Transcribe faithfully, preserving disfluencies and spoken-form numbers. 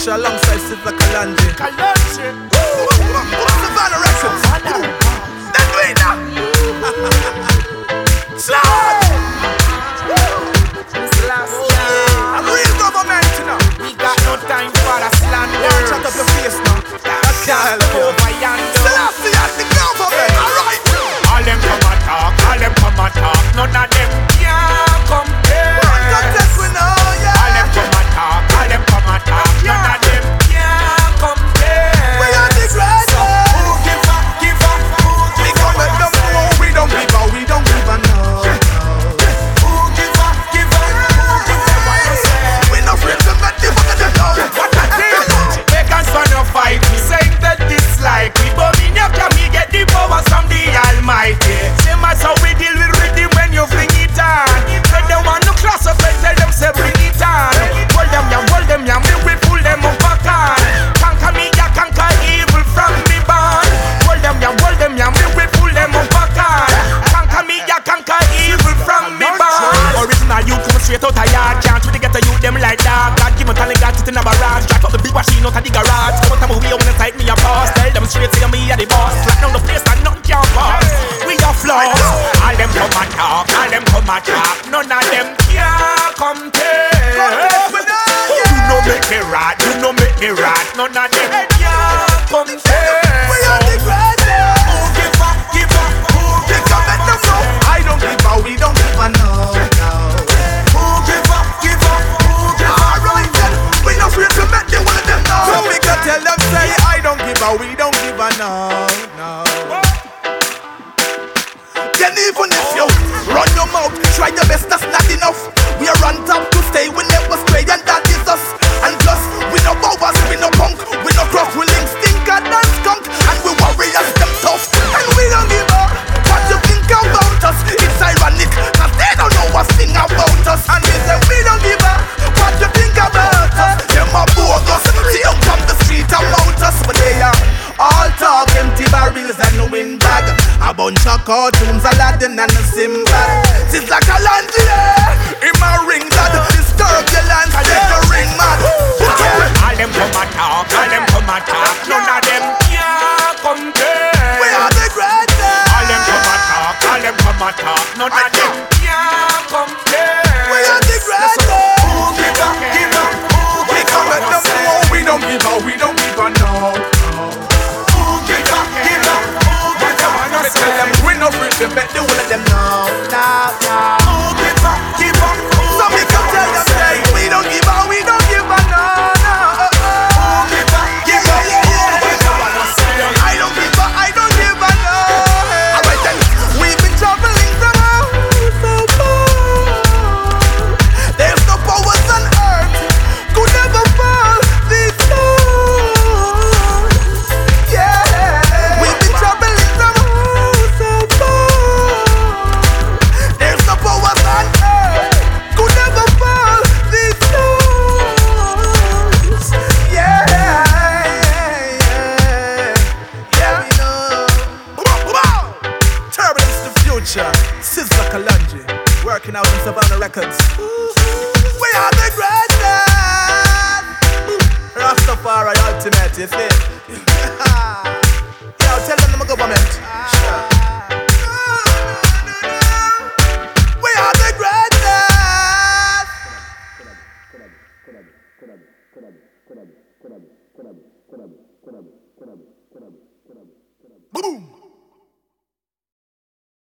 Future alongside Sizzla Kalonji. Kalonji. Savannah Records. Then do it now. Slide. I'm real government, you know. We got no time for a slander. Watch out of your face now. That can't help you. Selassie at the government. Alright. All them come and talk. All them come and talk. None of them can compare. All them come and talk. All them come and talk. None of them can compare. We are the greatest. So who give up? Give up? Who We give come up? with them more. We don't give up. We don't give up no. Who give up? Give up? Who give them what you say? We no friends to make the fuck of them know. What I did? Make us on your fight. We saying that dislike. We but in your can we get the powers from the Almighty. Same as how we deal with rhythm when you fling it on. Tell them one no class up and tell them say bring it on. Hold them ya, hold them ya, me we pull them up back on. Conquer me ya, conquer evil from me born. Hold them ya, hold them ya, me we pull them up back on. Conquer me ya, conquer evil from me born. Original youth come straight out of yard. Can't really get a youth them like that. God give me talent, got it in a barrage. Jack up the big machine out of the garage. Come on, tell me we wanna type me a boss. Tell them straight say me a the boss. Lock down the place and nothing can pass. We are flaws. All them come and talk. All them come and talk. None of them can compare. You no make me right. You no make me right. None of them can compare. We are the greatest. Who give up? Give up? Who We give come up? with them more. I don't give up. We don't give up no. Who give up? Give up? Who give up? Alright then. We no friends to make the one of them know. So we can tell them say I don't give up. We don't give up no. No. Then even if you run your mouth, try your best, that's not enough. We are on top to stay, we never stray, and that is us. And plus, we no bowers, we no punk, we no cross, we link stinker, dance skunk, and we warriors, them tough. And we don't give up. What you think about us? It's ironic, cause they don't know a thing about us. And we say we don't give up. What you think about us? Them a bogus, see them from the street about us. But they are all talk, empty barrels and no wind bag. A bunch of cartoons, Aladdin and a Simba. Sizzla Kalonji, in my ring, that disturb your lands, take the ring, man. All them come and talk, all them come and talk. None of them can compare. We are the greatest. All them come and talk, all them come and talk. None of them can compare. We are the greatest. Who give up? Give up? Who We give come up? with them more. We don't give up. We don't give up no. Who give up? Give up? Who give up? We tell them we no free to make the one of them know. Now, now. Who give up? Give up? Who So we give can up? tell them say we don't give up. We don't give up no. No. Who give up? Give up? Yeah, yeah, Who give up? I don't give up, I don't give up, no. Alright then, we've been traveling from home so far. There's no powers on earth could never fall this hard. Yeah, we've been traveling from home so far. There's no powers on earth could never fall this hard. Yeah, yeah, yeah, we know. Turbulence the future. Sizzla Kalonji, working out on Savannah Records. We are the greatest. Rastafari ultimate, you see? Yo, tell them I'm a government. Sure. We are the greatest. Boom.